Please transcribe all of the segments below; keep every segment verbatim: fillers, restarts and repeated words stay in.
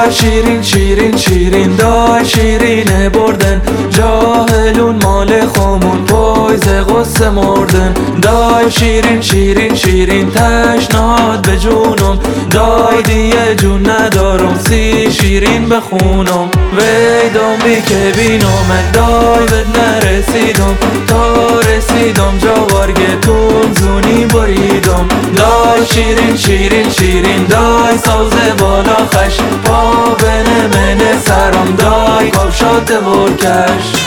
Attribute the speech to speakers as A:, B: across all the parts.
A: دای شیرین شیرین شیرین دای شیرینه بردن جاهلون مال خامون پایز غصه مردن دای شیرین شیرین شیرین تشنهاد به جونم دای دیگه جون ندارم سی شیرین بخونم ویدام بی که بینام دای بد نرسیدم تا رسیدم جاوارگتون زونی بریدم دای شیرین شیرین شیرین دای ساز بالا خش پا بنه منه سرم دای کافشات ورکش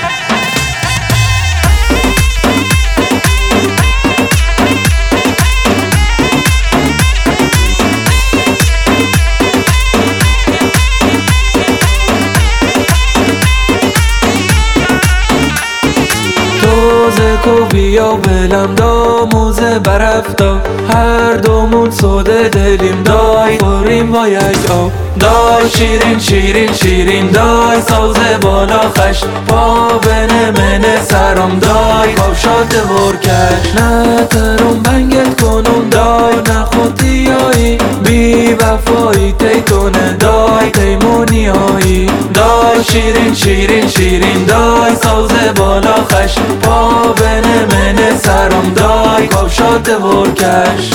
A: کو بیا بلم دا موزه برفتا هر دومون سوده دلیم دای خوریم با یک آب دای شیرین شیرین شیرین دای ساز بالا خش پا بنه منه سرم دای کافشات ورکش نه ترم بنگت کنم دای نخوتی هایی بی وفایی تیتونه دای تیمونی هایی دای شیرین شیرین شیرین دای ساز بالا خش پا بنه منه سرم دای کافشات ورکش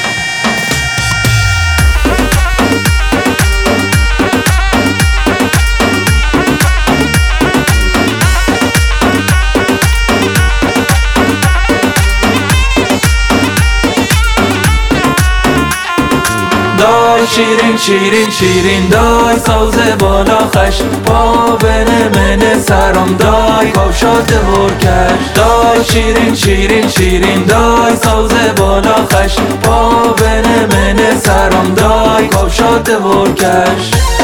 A: دای شیرین شیرین شیرین دای ساز بالا خش پا بنه منه سرم دای کافشات ورکش دای شیرین شیرین شیرین دای ساز بالا خش پا بنه منه سرم دای کافشات ورکش